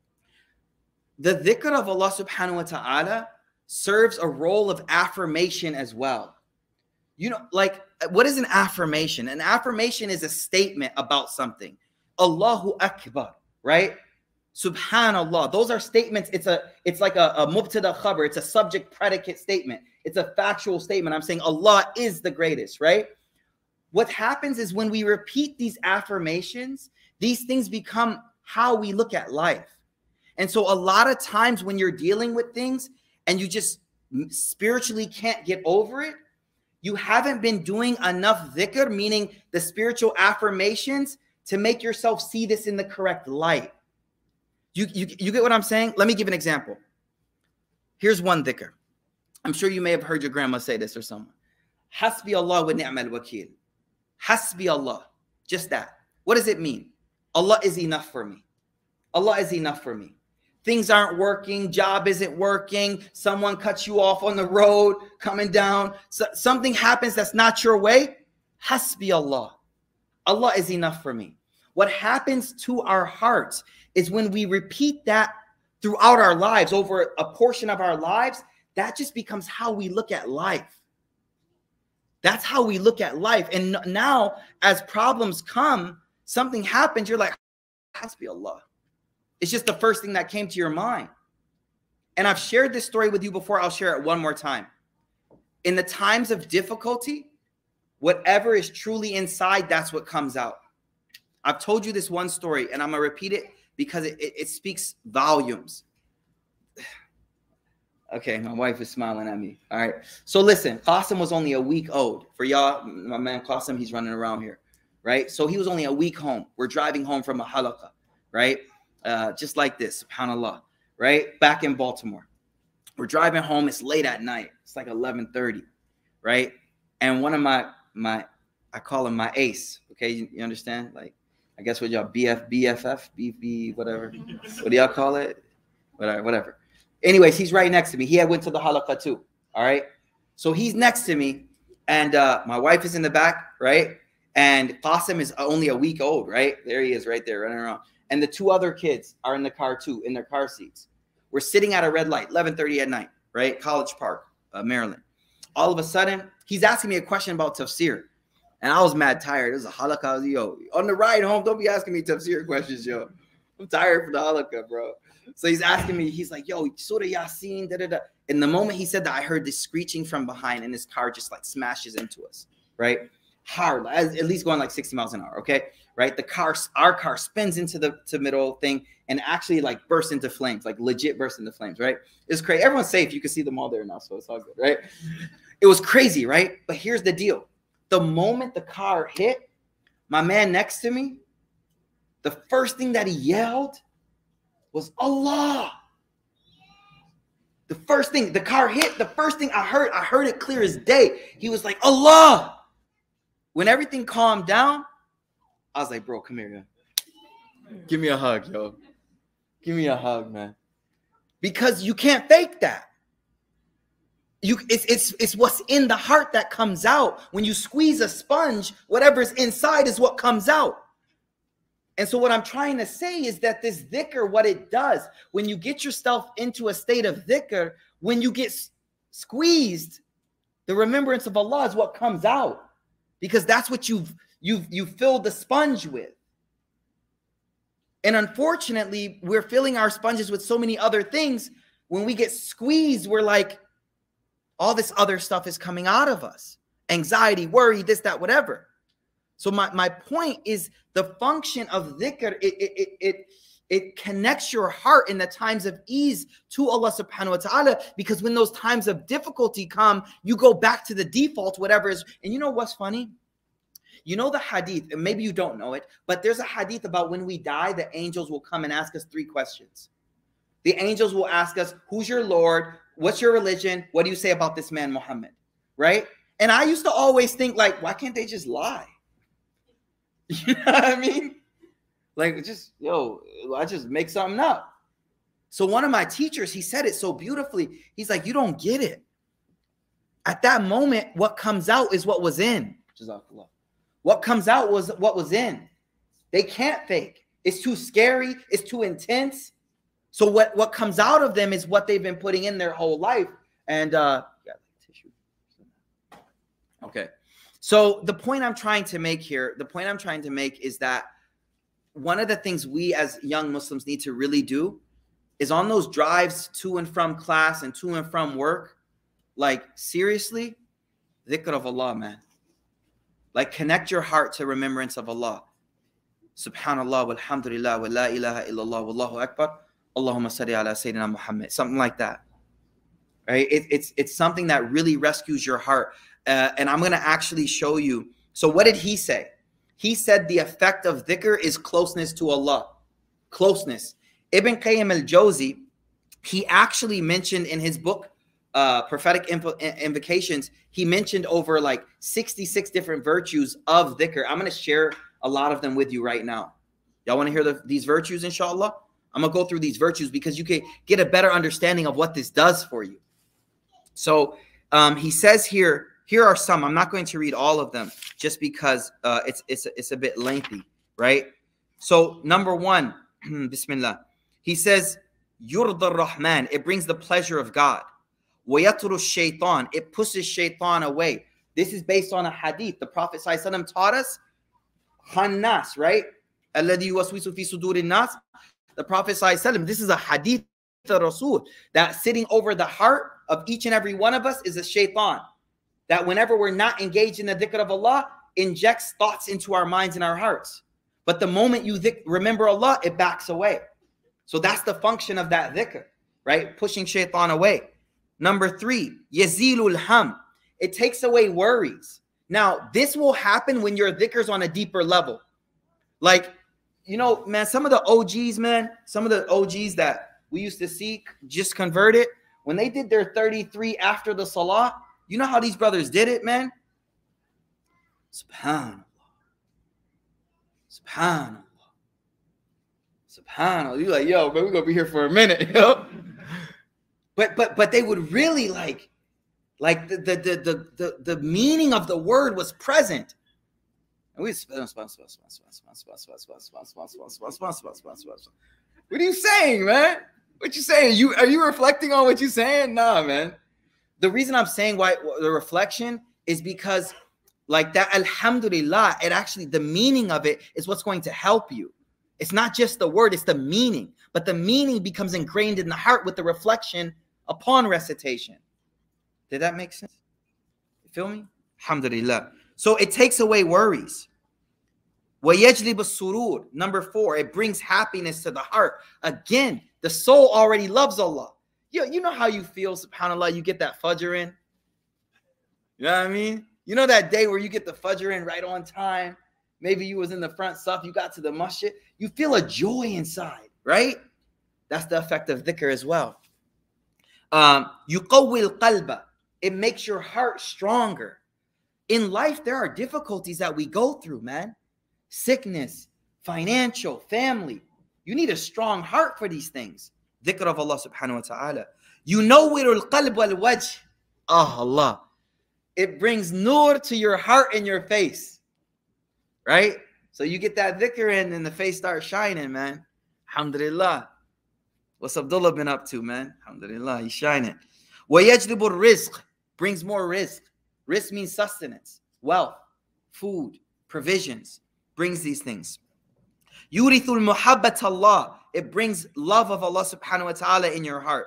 The dhikr of Allah subhanahu wa ta'ala serves a role of affirmation as well. You know, like, what is an affirmation? An affirmation is a statement about something. Allahu Akbar, right? Subhanallah. Those are statements. It's a, it's like a, a mubtada khabar. It's a subject predicate statement. It's a factual statement. I'm saying Allah is the greatest, right? What happens is when we repeat these affirmations, these things become how we look at life. And so a lot of times when you're dealing with things and you just spiritually can't get over it, you haven't been doing enough dhikr, meaning the spiritual affirmations, to make yourself see this in the correct light. You, you, you get what I'm saying? Let me give an example. Here's one dhikr. I'm sure you may have heard your grandma say this or someone. Hasbi Allah wa ni'mal wakil. Hasbi Allah. Just that. What does it mean? Allah is enough for me. Allah is enough for me. Things aren't working. Job isn't working. Someone cuts you off on the road coming down. So something happens that's not your way. Hasbi Allah. Allah is enough for me. What happens to our hearts is when we repeat that throughout our lives, over a portion of our lives, that just becomes how we look at life. That's how we look at life. And now, as problems come, something happens, you're like, Hasbi Allah. It's just the first thing that came to your mind. And I've shared this story with you before. I'll share it one more time. In the times of difficulty, whatever is truly inside, that's what comes out. I've told you this one story, and I'm going to repeat it because it, it, it speaks volumes. Okay, my wife is smiling at me. All right. So listen, Qasim was only a week old. For y'all, my man Qasim, he's running around here, right? So he was only a week home. We're driving home from a halaqah, right? Uh, just like this, subhanAllah, right? Back in Baltimore. We're driving home. It's late at night. It's like eleven thirty, right? And one of my, my I call him my ace, okay? You, you understand? Like, I guess what y'all, B F, B F F, B B, whatever. What do y'all call it? Whatever, whatever. Anyways, he's right next to me. He had went to the halaqah too, all right? So he's next to me, and uh, my wife is in the back, right? And Qasim is only a week old, right? There he is right there running around. And the two other kids are in the car too, in their car seats. We're sitting at a red light, eleven thirty at night, right? College Park, uh, Maryland. All of a sudden, he's asking me a question about tafsir. And I was mad tired. It was a halaqah. Yo, on the ride home, don't be asking me tafsir questions, yo. I'm tired for the halaqah, bro. So he's asking me, he's like, yo, Surah Yasin, da da da. And the moment he said that, I heard this screeching from behind, and his car just like smashes into us, right? Hard, at least going like sixty miles an hour, okay? Right? The car, our car spins into the to middle thing and actually like bursts into flames, like legit bursts into flames, right? It's crazy. Everyone's safe. You can see them all there now, so it's all good, right? It was crazy, right? But here's the deal. The moment the car hit, my man next to me, the first thing that he yelled was Allah. The first thing, the car hit, the first thing I heard, I heard it clear as day. He was like, Allah. When everything calmed down, I was like, bro, come here, man. Give me a hug, yo. Give me a hug, man. Because you can't fake that. You, it's, it's, it's what's in the heart that comes out. When you squeeze a sponge, whatever's inside is what comes out. And so what I'm trying to say is that this dhikr, what it does, when you get yourself into a state of dhikr, when you get squeezed, the remembrance of Allah is what comes out. Because that's what you've you've you filled the sponge with. And unfortunately, we're filling our sponges with so many other things. When we get squeezed, we're like, all this other stuff is coming out of us. Anxiety, worry, this, that, whatever. So my, my point is the function of dhikr, it, it, it, it, it connects your heart in the times of ease to Allah subhanahu wa ta'ala, because when those times of difficulty come, you go back to the default, whatever is. And you know what's funny? You know the hadith, and maybe you don't know it, but there's a hadith about when we die, the angels will come and ask us three questions. The angels will ask us, who's your Lord? What's your religion? What do you say about this man, Muhammad? Right? And I used to always think, like, why can't they just lie? You know what I mean? Like, just, yo, I just make something up. So one of my teachers, he said it so beautifully. He's like, you don't get it. At that moment, what comes out is what was in. Jazakallah. What comes out was what was in. They can't fake. It's too scary. It's too intense. So what, what comes out of them is what they've been putting in their whole life. And uh, yeah, tissue. Okay. So the point I'm trying to make here, the point I'm trying to make is that one of the things we as young Muslims need to really do is on those drives to and from class and to and from work, like seriously, dhikr of Allah, man. Like connect your heart to remembrance of Allah. Subhanallah, walhamdulillah, wa la ilaha illallah, wallahu akbar, Allahumma salli ala Sayyidina Muhammad. Something like that. Right? It, it's, it's something that really rescues your heart. Uh, and I'm going to actually show you. So what did he say? He said the effect of dhikr is closeness to Allah. Closeness. Ibn Qayyim al-Jawzi, he actually mentioned in his book, uh, Prophetic Invo- Invocations, he mentioned over like sixty-six different virtues of dhikr. I'm going to share a lot of them with you right now. Y'all want to hear the, these virtues, inshallah? I'm going to go through these virtues because you can get a better understanding of what this does for you. So um, he says here, here are some. I'm not going to read all of them just because uh, it's, it's, it's a bit lengthy, right? So number one, Bismillah. He says, Yurda Rahman, it brings the pleasure of God. Wayatru Shaitan, it pushes Shaitan away. This is based on a hadith. The Prophet ﷺ taught us, Hannas, right? Alladhi yuwaswisu fi sudurin nas. The Prophet ﷺ, this is a hadith of Rasul, that sitting over the heart of each and every one of us is a shaitan. That whenever we're not engaged in the dhikr of Allah, injects thoughts into our minds and our hearts. But the moment you dhik- remember Allah, it backs away. So that's the function of that dhikr, right? Pushing shaitan away. Number three, yazilul ham. It takes away worries. Now, this will happen when your dhikr's on a deeper level. Like, you know, man, some of the O Gs, man, some of the O Gs that we used to see just converted, when they did their thirty-three after the salah, you know how these brothers did it, man? Subhanallah. Subhanallah. Subhanallah. You're like, yo, man, we're going to be here for a minute, yo. But but but they would really like, like the the the the the, the meaning of the word was present. And we what are you saying, man? What you saying? You are you reflecting on what you're saying? Nah, man. The reason I'm saying why the reflection is because like that alhamdulillah, it actually, the meaning of it is what's going to help you. It's not just the word, it's the meaning. But the meaning becomes ingrained in the heart with the reflection upon recitation. Did that make sense? You feel me? Alhamdulillah. So it takes away worries. وَيَجْلِبُ السُّرُورِ. Number four, it brings happiness to the heart. Again, the soul already loves Allah. You, you know how you feel, subhanAllah, you get that fajr in? You know what I mean? You know that day where you get the fajr in right on time? Maybe you was in the front stuff, you got to the masjid. You feel a joy inside, right? That's the effect of dhikr as well. Um, يُقَوِّ الْقَلْبَ. It makes your heart stronger. In life, there are difficulties that we go through, man. Sickness, financial, family. You need a strong heart for these things. Dhikr of Allah subhanahu wa ta'ala. يُنَوِّرُ الْقَلْبَ وَالْوَجْهِ. Oh, Allah. It brings nur to your heart and your face. Right? So you get that dhikr in and the face starts shining, man. Alhamdulillah. What's Abdullah been up to, man? Alhamdulillah, he's shining. وَيَجْلِبُ الرِّزْقِ. Brings more rizq. Rizq means sustenance, wealth, food, provisions. Brings these things. يُورِثُ الْمُحَبَّةَ اللَّهِ. It brings love of Allah subhanahu wa ta'ala in your heart.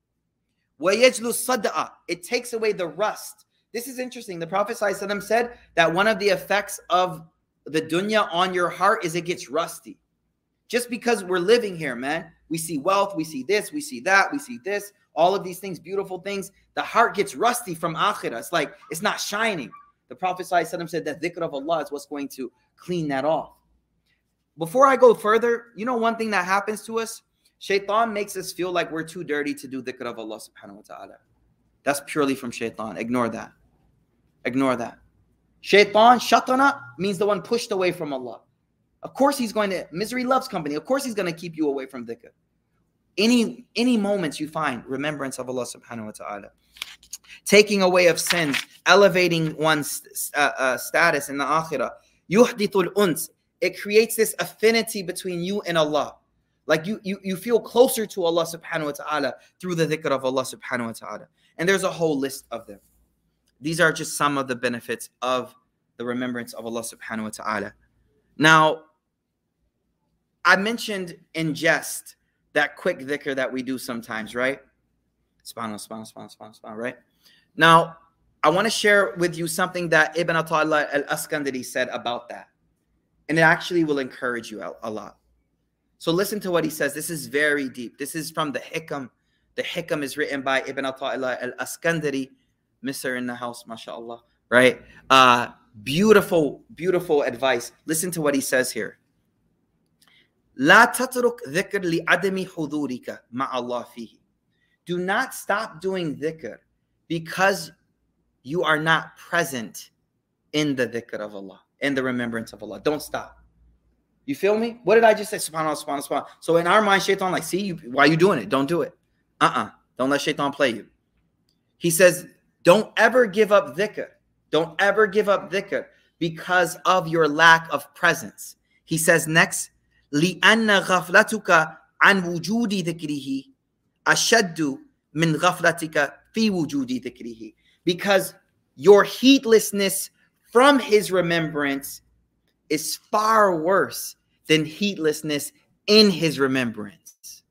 وَيَجْلُ الصَّدْعَ. It takes away the rust. This is interesting. The Prophet ﷺ said that one of the effects of the dunya on your heart is it gets rusty. Just because we're living here, man, we see wealth, we see this, we see that, we see this, all of these things, beautiful things. The heart gets rusty from akhirah. It's like, it's not shining. The Prophet ﷺ said that dhikr of Allah is what's going to clean that off. Before I go further, you know one thing that happens to us? Shaitan makes us feel like we're too dirty to do dhikr of Allah subhanahu wa ta'ala. That's purely from shaitan. Ignore that. Ignore that. Shaitan, shatana, means the one pushed away from Allah. Of course he's going to, misery loves company. Of course he's going to keep you away from dhikr. Any, any moments you find remembrance of Allah subhanahu wa ta'ala, taking away of sins, elevating one's uh, uh, status in the akhirah, yuhdithul uns, it creates this affinity between you and Allah. Like you, you, you feel closer to Allah subhanahu wa ta'ala through the dhikr of Allah subhanahu wa ta'ala. And there's a whole list of them. These are just some of the benefits of the remembrance of Allah subhanahu wa ta'ala. Now, I mentioned in jest that quick dhikr that we do sometimes, right? Subhanallah, subhanallah, subhanallah, subhanallah, subhanallah, right? Now, I want to share with you something that Ibn Ata'illah al-Askandari said about that. And it actually will encourage you a lot. So listen to what he says. This is very deep. This is from the Hikam. The Hikam is written by Ibn Ata'illah al-Askandari. Mister in the house, mashallah, right? Uh, beautiful, beautiful advice. Listen to what he says here. لا تترك ذكر لعدم حضورك مع الله فيه. Do not stop doing dhikr because you are not present in the dhikr of Allah, in the remembrance of Allah. Don't stop. You feel me? What did I just say? Subhanallah, subhanallah, subhanallah. So in our mind, shaitan like, see, you, why are you doing it? Don't do it. Uh-uh. Don't let shaitan play you. He says, don't ever give up dhikr. Don't ever give up dhikr because of your lack of presence. He says next, لِأَنَّ غَفْلَتُكَ عَنْ وُجُودِ ذِكْرِهِ أَشَدُّ مِنْ غَفْلَتِكَ فِي وُجُودِ ذِكْرِهِ. Because your heedlessness from his remembrance is far worse than heedlessness in his remembrance.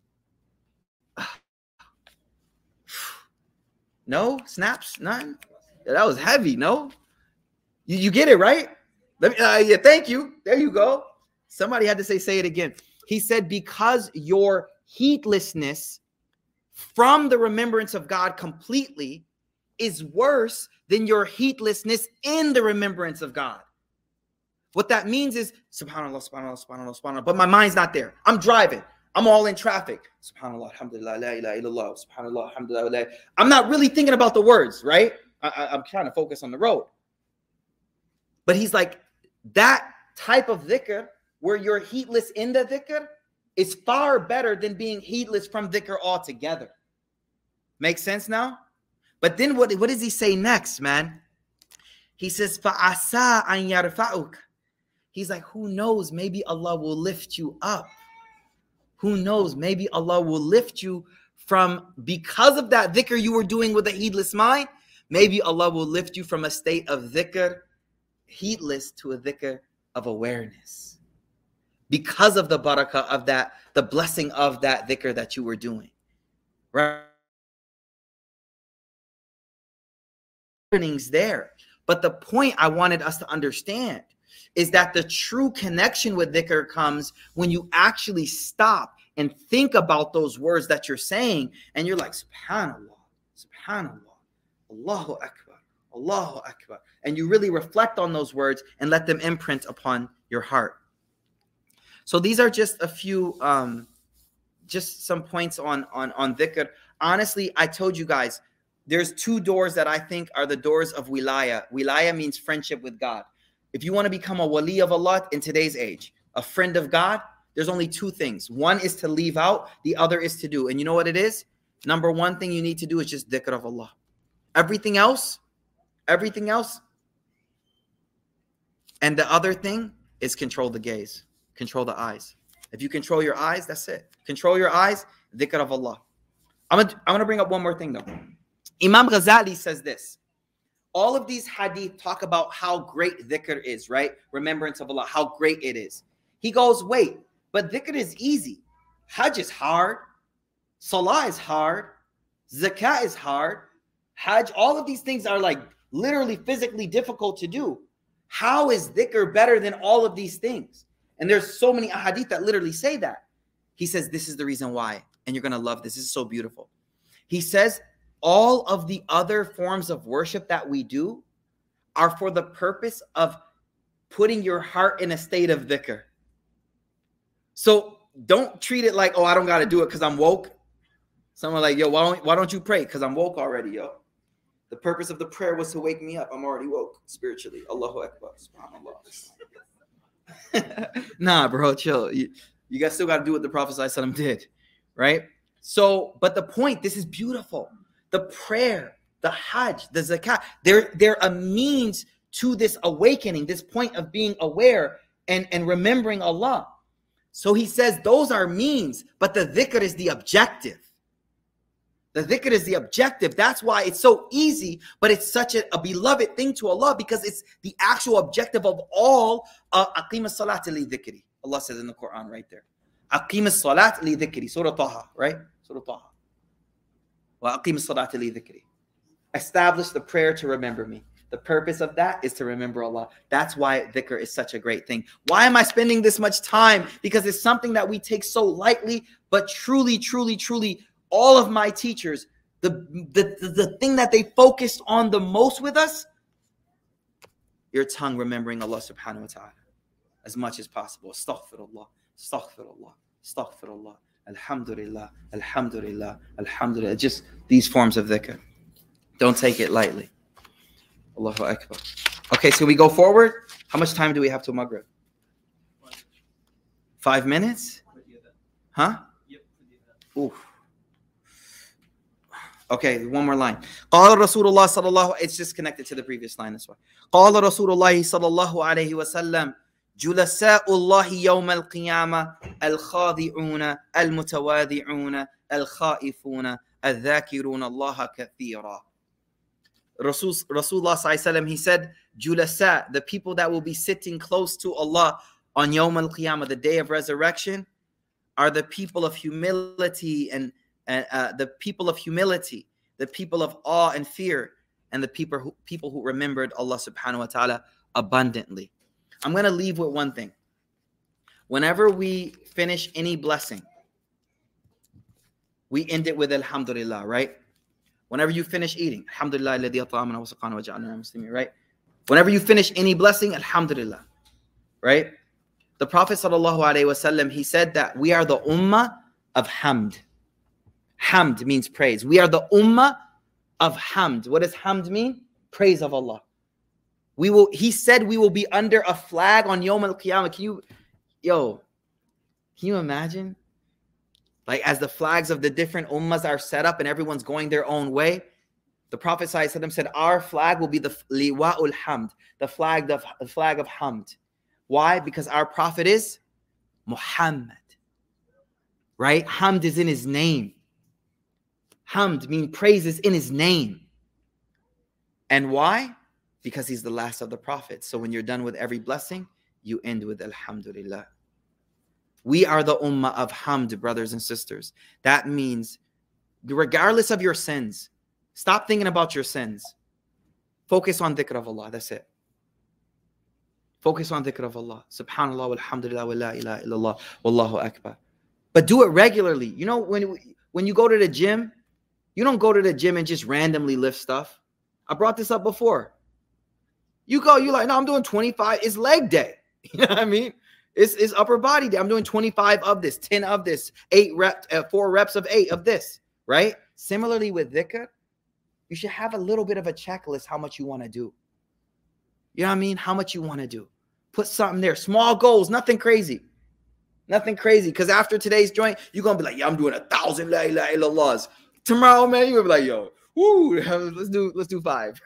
No? Snaps? None? Yeah, that was heavy, no? You, you get it, right? Let me, uh, yeah, thank you. There you go. Somebody had to say, say it again. He said, because your heedlessness from the remembrance of God completely is worse than your heedlessness in the remembrance of God. What that means is, subhanallah, subhanallah, subhanallah, subhanallah, but my mind's not there. I'm driving. I'm all in traffic. Subhanallah, alhamdulillah, la ilaha illallah, subhanallah, alhamdulillah. I'm not really thinking about the words, right? I, I, I'm trying to focus on the road. But he's like, that type of dhikr, where you're heedless in the dhikr, is far better than being heedless from dhikr altogether. Makes sense now? But then what, what does he say next, man? He says, فَعَسَىٰ أَن يَرْفَعُكَ. He's like, who knows? Maybe Allah will lift you up. Who knows? Maybe Allah will lift you from, because of that dhikr you were doing with a heedless mind, maybe Allah will lift you from a state of dhikr, heedless, to a dhikr of awareness. Because of the barakah of that, the blessing of that dhikr that you were doing. Right? There. But the point I wanted us to understand is that the true connection with dhikr comes when you actually stop and think about those words that you're saying, and you're like, subhanallah, subhanallah, Allahu Akbar, Allahu Akbar. And you really reflect on those words and let them imprint upon your heart. So these are just a few, um, just some points on, on, on dhikr. Honestly, I told you guys, there's two doors that I think are the doors of wilaya. Wilaya means friendship with God. If you want to become a wali of Allah in today's age, a friend of God, there's only two things. One is to leave out, the other is to do. And you know what it is? Number one thing you need to do is just dhikr of Allah. Everything else, everything else. And the other thing is control the gaze, control the eyes. If you control your eyes, that's it. Control your eyes, dhikr of Allah. I'm going I'm to bring up one more thing though. Imam Ghazali says this. All of these hadith talk about how great dhikr is, right? Remembrance of Allah, how great it is. He goes, wait, but dhikr is easy. Hajj is hard. Salah is hard. Zakah is hard. Hajj, all of these things are like literally physically difficult to do. How is dhikr better than all of these things? And there's so many ahadith that literally say that. He says, this is the reason why. And you're going to love this. This is so beautiful. He says, all of the other forms of worship that we do are for the purpose of putting your heart in a state of dhikr. So don't treat it like, oh, I don't got to do it because I'm woke. Someone like, yo, why don't, why don't you pray? Because I'm woke already, yo. The purpose of the prayer was to wake me up. I'm already woke spiritually. Allahu Akbar. SubhanAllah. Nah, bro, chill. You, you guys still got to do what the Prophet ﷺ did, right? So, but the point, this is beautiful. The prayer, the Hajj, the Zakat, they're, they're a means to this awakening, this point of being aware and, and remembering Allah. So he says those are means, but the dhikr is the objective. The dhikr is the objective. That's why it's so easy, but it's such a, a beloved thing to Allah, because it's the actual objective of all. Aqim as-salat li dhikri. Allah says in the Quran right there. Aqim as-salat li dhikri. Surah Taha, right? Surah Taha. Wa aqim as-salat li dhikri. Establish the prayer to remember me. The purpose of that is to remember Allah. That's why dhikr is such a great thing. Why am I spending this much time? Because it's something that we take so lightly, but truly, truly, truly, all of my teachers, the, the, the, the thing that they focused on the most with us, your tongue remembering Allah subhanahu wa ta'ala as much as possible. Astaghfirullah, astaghfirullah, astaghfirullah, alhamdulillah, alhamdulillah, alhamdulillah. Just these forms of dhikr. Don't take it lightly. Allahu Akbar. Okay, so we go forward. How much time do we have till Maghrib? Five minutes? Huh? Oof. Okay, one more line. قال رسول الله صلى الله. It's just connected to the previous line. That's why. قال رسول الله صلى الله عليه وسلم جلساء الله يوم القيامة الخاضعون المتواضعون الخائفون الذاكرون الله كثيرا. Rasul, Rasulullah sallallahu alaihi wasallam, he said, Julasa, the people that will be sitting close to Allah on Yawm al-Qiyamah, the day of resurrection, are the people of humility and uh, uh, the people of humility, the people of awe and fear, and the people who, people who remembered Allah subhanahu wa ta'ala abundantly. I'm going to leave with one thing. Whenever we finish any blessing, we end it with Alhamdulillah, right? Whenever you finish eating, Alhamdulillah, alladhi at'amana wa saqana wa ja'alna muslimin, right? Whenever you finish any blessing, Alhamdulillah, right? The Prophet sallallahu alaihi wasallam, he said that we are the ummah of hamd. Hamd means praise. We are the ummah of hamd. What does hamd mean? Praise of Allah. We will. He said we will be under a flag on Yawm al-Qiyamah. Can you, yo, can you imagine? Like as the flags of the different ummahs are set up and everyone's going their own way, the Prophet ﷺ said, our flag will be the liwa'ul hamd, the flag of, the flag of hamd. Why? Because our Prophet is Muhammad, right? Hamd is in his name. Hamd means praise is in his name. And why? Because he's the last of the prophets. So when you're done with every blessing, you end with Alhamdulillah. We are the ummah of hamd, brothers and sisters. That means regardless of your sins, stop thinking about your sins. Focus on dhikr of Allah. That's it. Focus on dhikr of Allah. Subhanallah, walhamdulillah, wa la ilaha illallah, wallahu akbar. But do it regularly. You know, when, when you go to the gym, you don't go to the gym and just randomly lift stuff. I brought this up before. You go, you're like, no, I'm doing twenty-five. It's leg day. You know what I mean? It's, it's upper body day. I'm doing twenty-five of this, ten of this, eight reps, uh, four reps of eight of this, right? Similarly with dhikr, you should have a little bit of a checklist how much you want to do. You know what I mean? How much you want to do. Put something there. Small goals, nothing crazy. Nothing crazy. Because after today's joint, you're going to be like, yeah, I'm doing a thousand la ilaha illallahs. Tomorrow, man, you're going to be like, yo, woo, let's do, let's do five.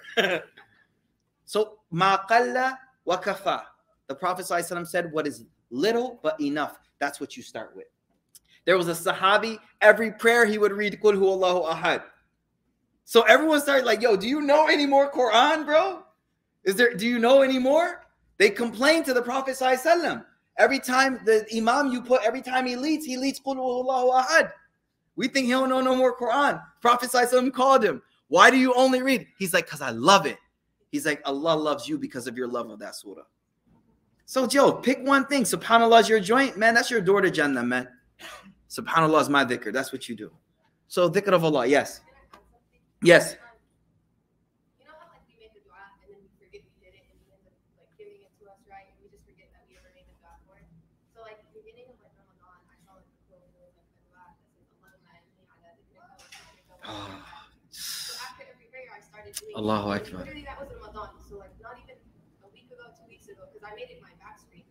So, ma qalla wa kafa. The Prophet ﷺ said, what is little but enough, that's what you start with. There was a Sahabi, every prayer he would read, Qul huwallahu ahad. So everyone started like, yo, do you know any more Quran, bro? Is there, do you know any more? They complained to the Prophet ﷺ. Every time the Imam you put, every time he leads, he leads Qul huwallahu ahad. We think he don't know no more Quran. Prophet ﷺ called him. Why do you only read? He's like, because I love it. He's like, Allah loves you because of your love of that surah. So, Joe, pick one thing. SubhanAllah is your joint. Man, that's your door to Jannah, man. SubhanAllah is my dhikr. That's what you do. So, dhikr of Allah, yes. Yes. You know how like we make the dua and then we forget we did it and we end up like giving it to us, right? And we just forget that we ever made the dua for it. So like at the beginning of like Ramadan, I saw like the quote that was like the dua that says Allahumma inni ala dhikrika. So after every prayer I started doing Allahu Akbar. Literally that was Ramadan. So like not even a week ago, two weeks ago, because I made it my back screen.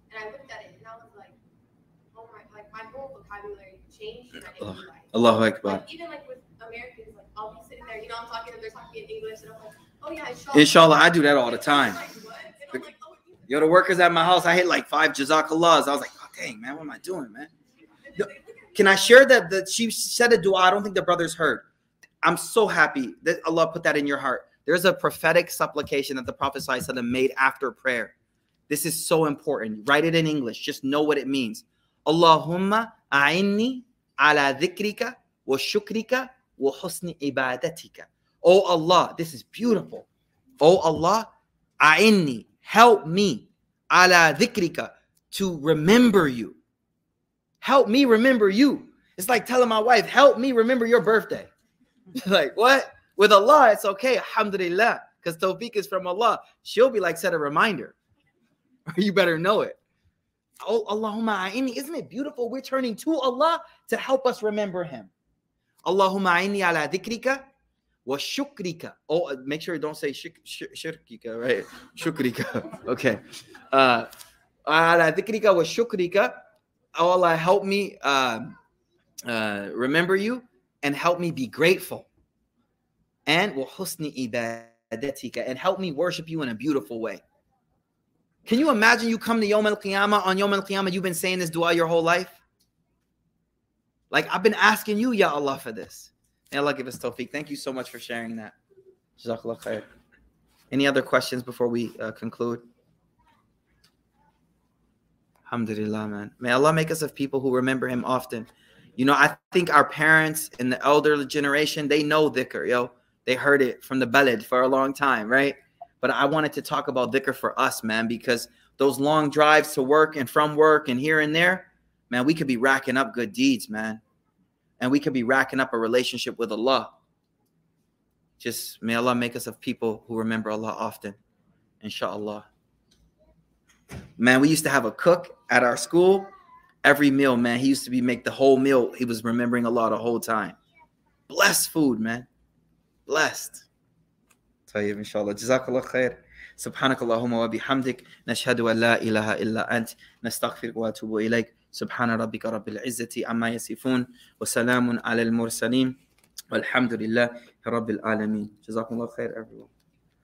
And I looked at it and I was like, oh my, like my whole vocabulary changed and I didn't Oh, realize. Allahu Akbar. Like, even like with Americans, like I'll be sitting there, you know, I'm talking and they're talking in English and I'm like, oh yeah, inshallah. Inshallah, I do that all the time. Like, what? And I'm like, oh, it means- Yo, the workers at my house, I hit like five Jazakallahs. I was like, oh, dang, man, what am I doing, man? Yo, can I share that, that she said a dua? I don't think the brothers heard. I'm so happy that Allah put that in your heart. There's a prophetic supplication that the Prophet ﷺ made after prayer. This is so important. Write it in English. Just know what it means. Allahumma a'inni ala dhikrika wa shukrika wa husni ibadatika. Oh Allah, this is beautiful. Oh Allah, a'inni, help me ala dhikrika, to remember you. Help me remember you. It's like telling my wife, help me remember your birthday. Like, what? With Allah, it's okay. Alhamdulillah. Because tawfiq is from Allah. She'll be like, set a reminder. You better know it. Oh, Allahumma a'inni. Isn't it beautiful? We're turning to Allah to help us remember Him. Allahumma a'inni ala dhikrika wa shukrika. Oh, make sure you don't say shik, shik, shirkika, right? Shukrika. Okay. Uh, ala dhikrika wa shukrika. Oh, Allah, help me uh, uh, remember you and help me be grateful. And wa husni ibadatika, and help me worship you in a beautiful way. Can you imagine you come to Yawm al-Qiyamah, on Yawm al-Qiyamah, you've been saying this dua your whole life? Like, I've been asking you, Ya Allah, for this. May Allah give us tawfiq. Thank you so much for sharing that. Jazakallah khair. Any other questions before we uh, conclude? Alhamdulillah, man. May Allah make us of people who remember Him often. You know, I think our parents in the elder generation, they know dhikr, yo. They heard it from the balad for a long time, right? But I wanted to talk about dhikr for us, man, because those long drives to work and from work and here and there, man, we could be racking up good deeds, man. And we could be racking up a relationship with Allah. Just may Allah make us of people who remember Allah often, inshallah. Man, we used to have a cook at our school. Every meal, man, he used to be make the whole meal. He was remembering Allah the whole time. Blessed food, man. Blessed. طيب إن شاء الله جزاك الله خير سبحانك اللهم وبحمدك نشهد أن لا إله إلا أنت نستغفرك ونتوب إليك سبحان ربك رب العزة عما يصفون وسلام على المرسلين والحمد لله رب العالمين جزاكم الله خير everyone.